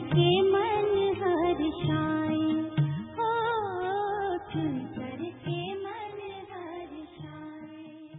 करके मन हर्षाए, हो छुई करके मन हर्षाए।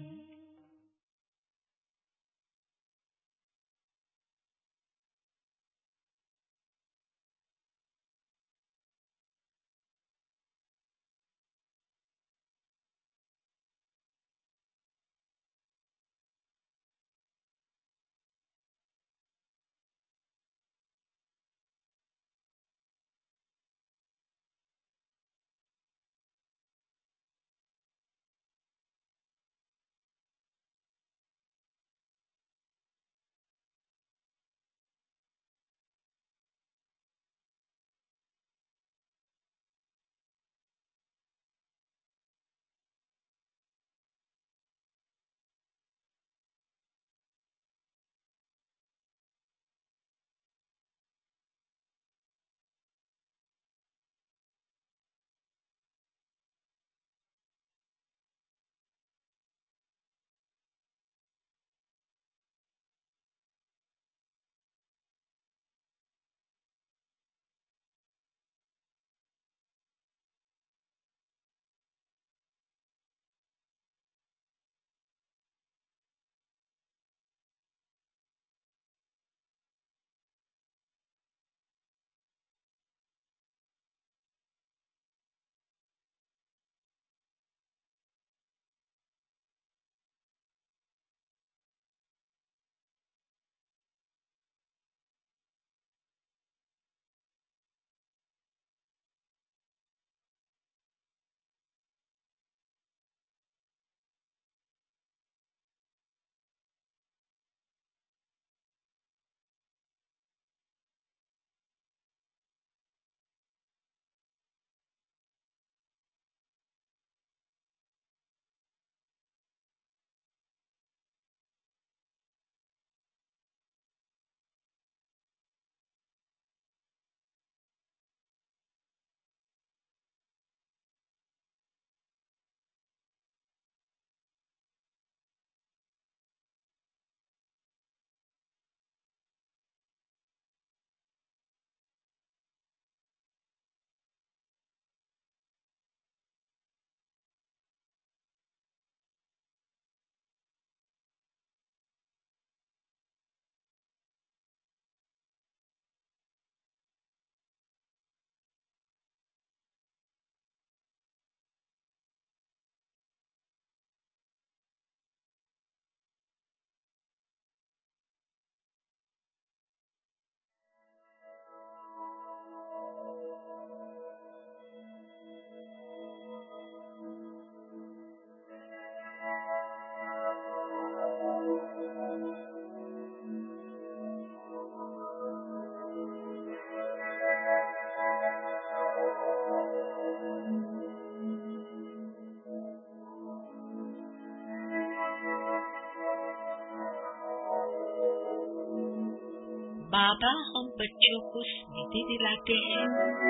बाबा हम बच्चों को स्मृति दिलाते हैं।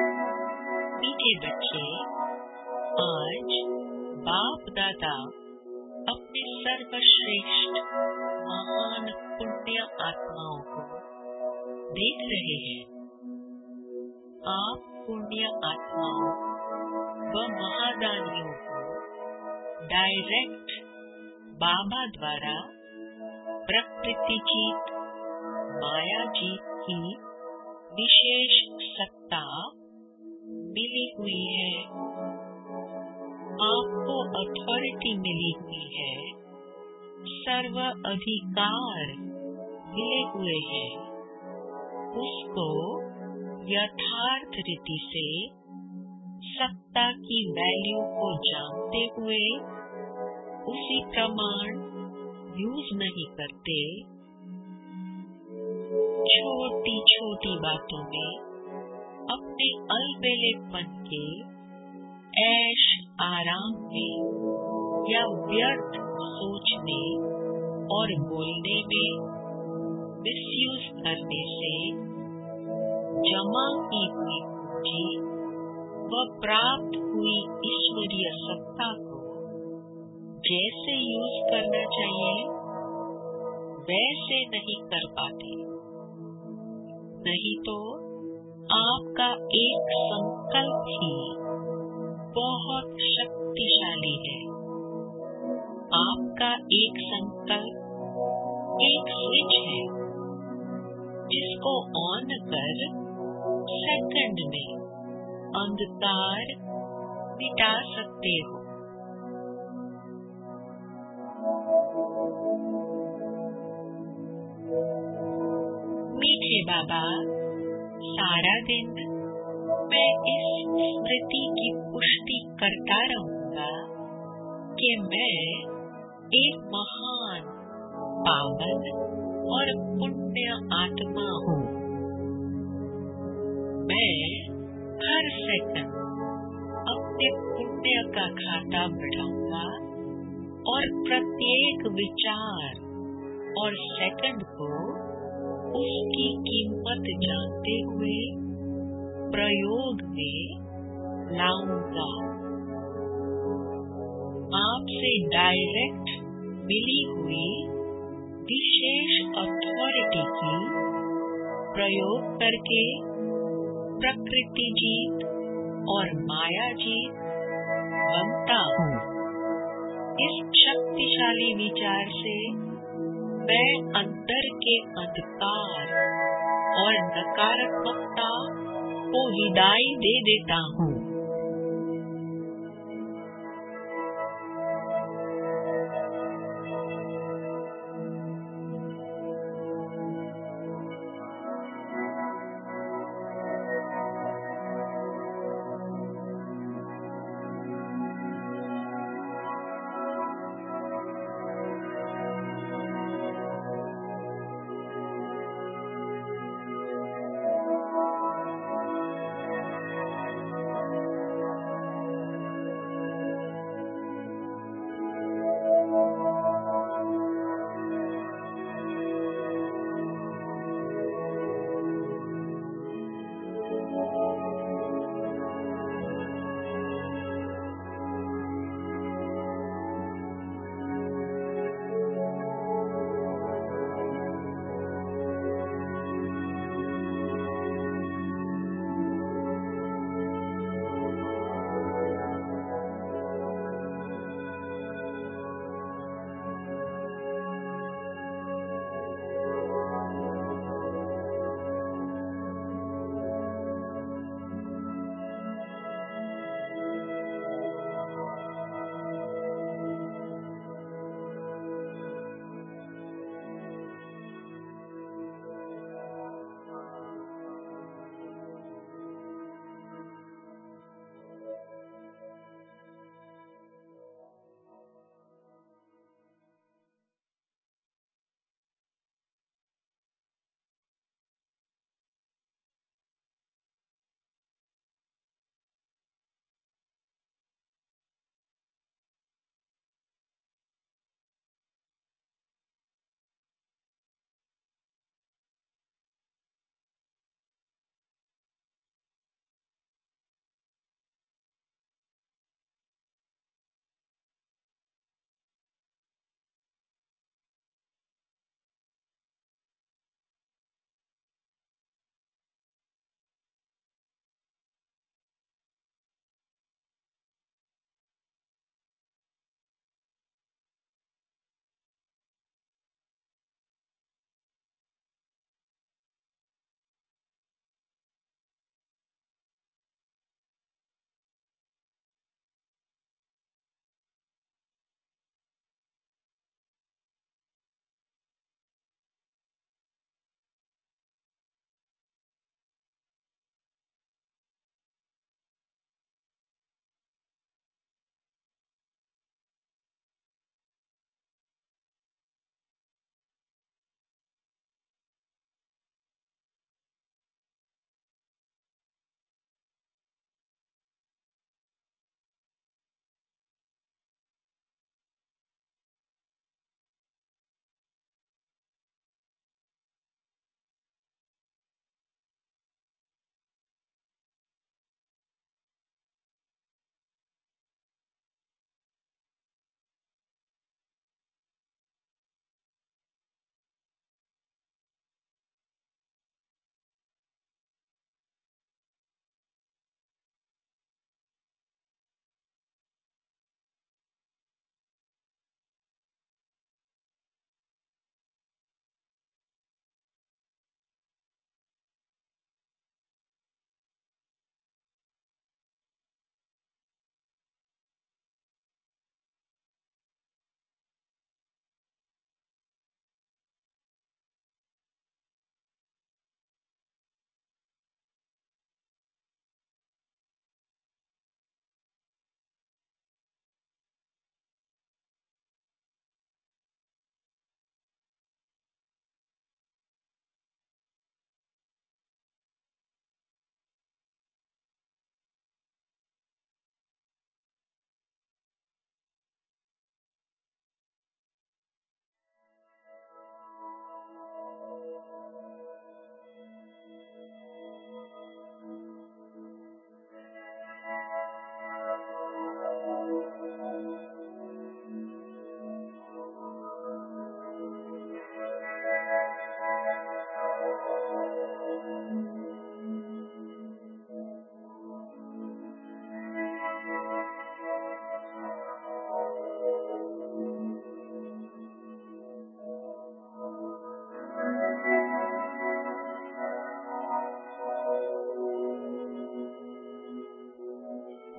मीठे बच्चे, आज बाप दादा अपने सर्वश्रेष्ठ महान पुण्य आत्माओं को देख रहे हैं। आप पुण्य आत्माओं व महादानियों को डायरेक्ट बाबा द्वारा प्रकृति जीत, माया जीत की विशेष सत्ता मिली हुई है। आपको अथॉरिटी मिली हुई है, सर्व अधिकार मिले हुए हैं। उसको यथार्थ रीति से सत्ता की वैल्यू को जानते हुए उसी प्रमाण यूज नहीं करते। छोटी छोटी बातों में अपने अलबेलेपन के ऐश आराम में या व्यर्थ सोचने और बोलने में मिसयूज करने से जमा की हुई पूंजी व प्राप्त हुई ईश्वरीय सत्ता को जैसे यूज करना चाहिए वैसे नहीं कर पाते। नहीं तो आपका एक संकल्प ही बहुत शक्तिशाली है। आपका एक संकल्प एक स्विच है जिसको ऑन कर सेकंड में अंधकार मिटा सकते हो। मीठे बाबा, सारा दिन मैं इस स्मृति की पुष्टि करता रहूंगा कि मैं एक महान, पावन और पुण्य आत्मा हूँ। मैं हर सेकंड अपने पुण्य का खाता बढ़ाऊंगा और प्रत्येक विचार और सेकंड को उसकी कीमत जानते हुए प्रयोग में लाऊंगा। आपसे डायरेक्ट मिली हुई विशेष अथॉरिटी की प्रयोग करके प्रकृति जीत और माया जीत बनता हूँ। इस शक्तिशाली विचार से मैं अंदर के अंधकार और नकारात्मकता को विदाई दे देता हूँ।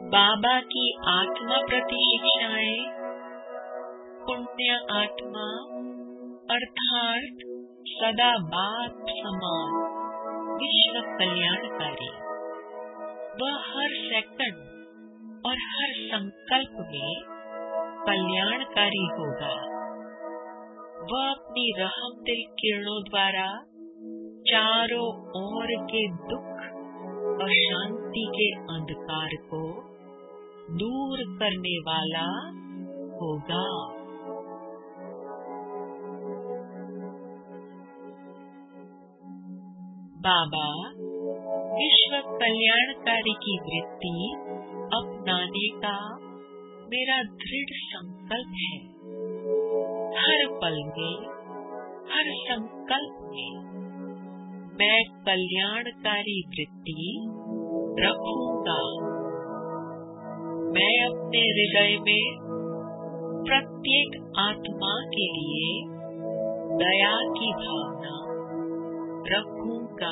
बाबा की आत्मा प्रति शिक्षाएं पुण्य आत्मा अर्थात सदा बाप समान विश्व कल्याणकारी। वह हर सेकंड और हर संकल्प में कल्याणकारी होगा। वह अपनी रहम दिल किरणों द्वारा चारों ओर के दुख और शांति के अंधकार को दूर करने वाला होगा। बाबा विश्व कल्याणकारी की वृत्ति अपनाने का मेरा दृढ़ संकल्प है। हर पल में, हर संकल्प में मैं कल्याणकारी वृत्ति रखूंगा। मैं अपने हृदय में प्रत्येक आत्मा के लिए दया की भावना रखूंगा।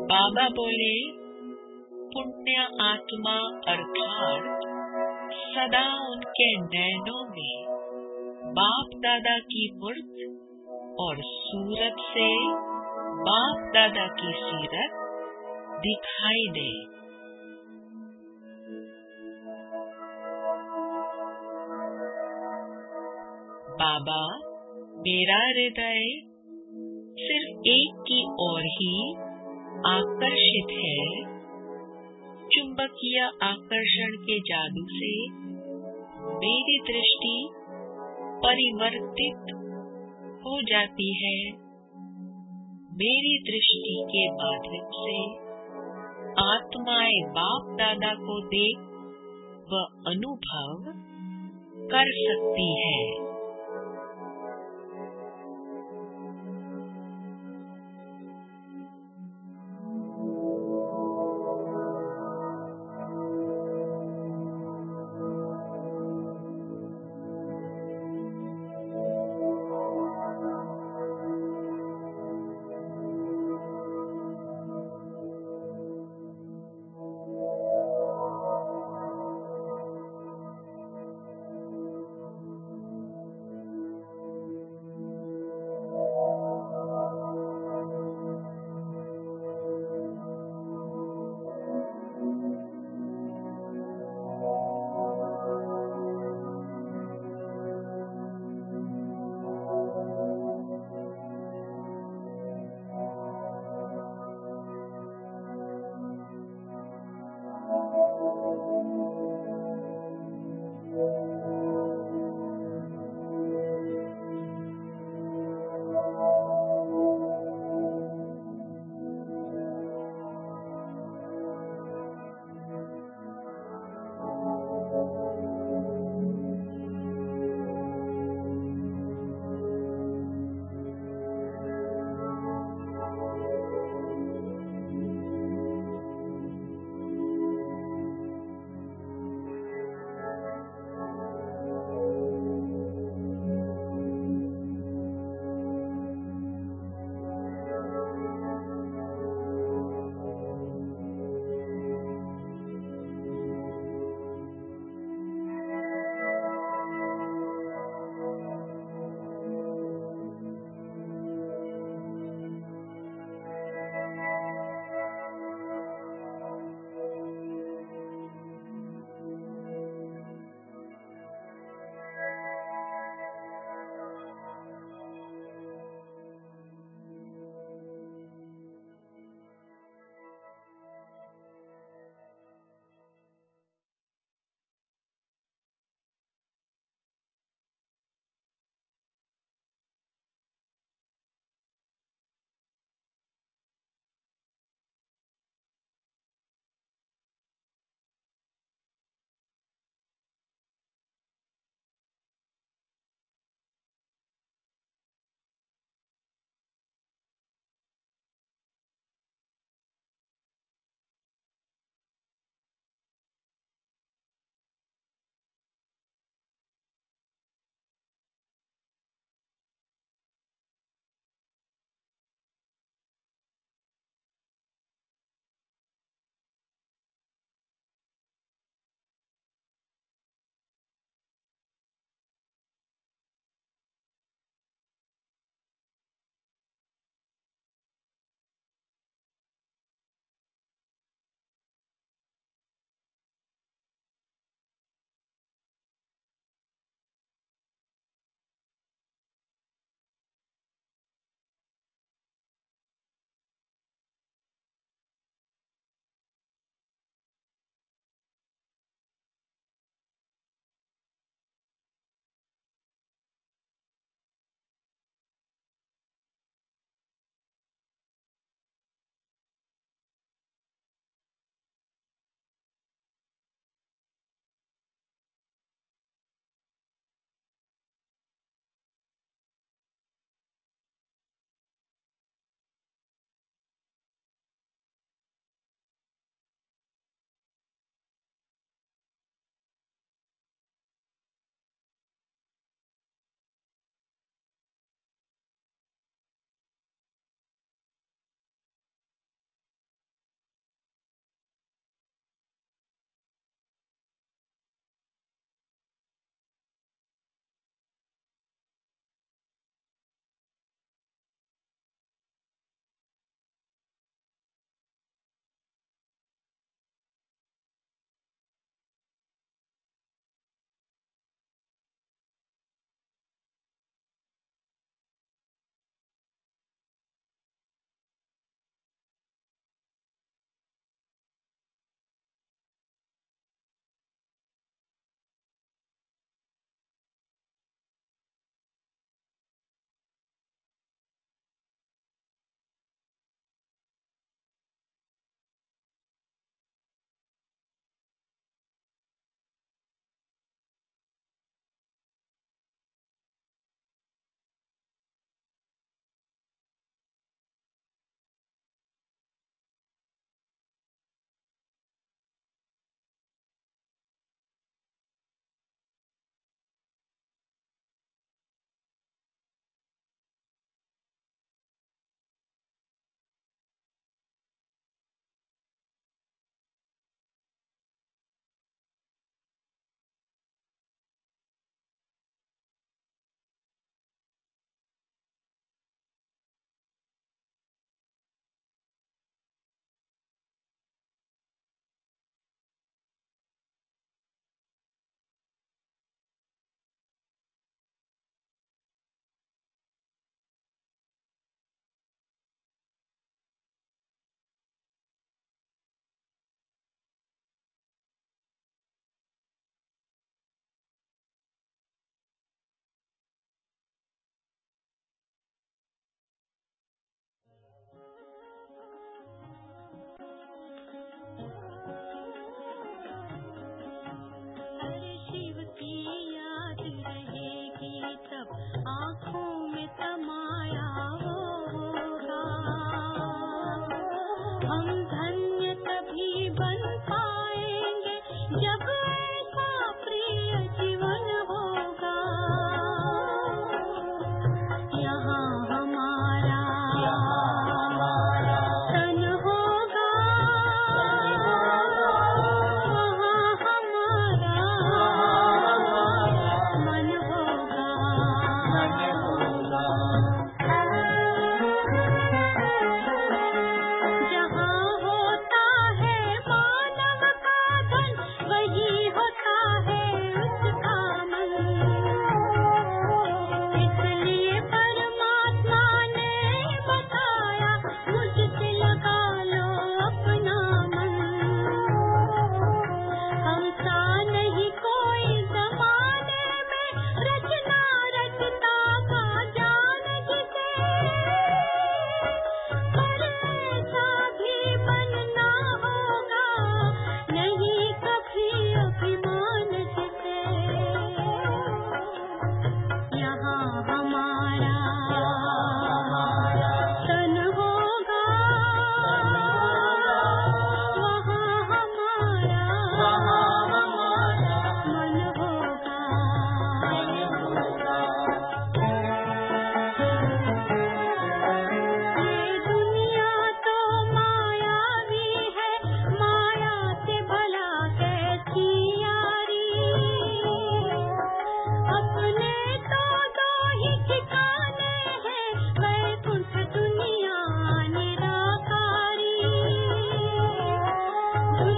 बाबा बोले, पुण्य आत्मा अर्थात सदा उनके नैनों में बाप दादा की मूर्त और सूरत से बाप दादा की सीरत दिखाई दे। बाबा, मेरा हृदय सिर्फ एक की ओर ही आकर्षित है। चुंबकीय आकर्षण के जादू से मेरी दृष्टि परिवर्तित हो जाती है। मेरी दृष्टि के माध्यम से आत्माएं बाप दादा को देख व अनुभव कर सकती है।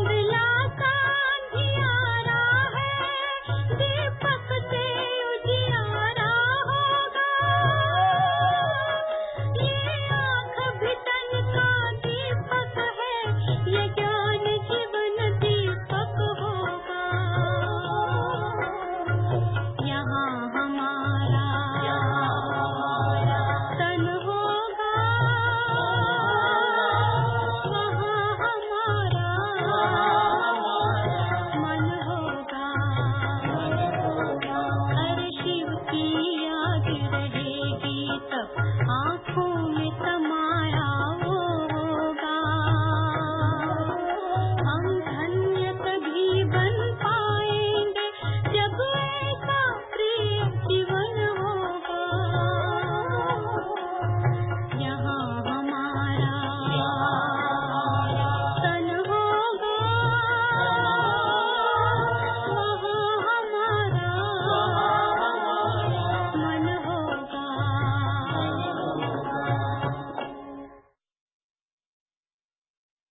बदला का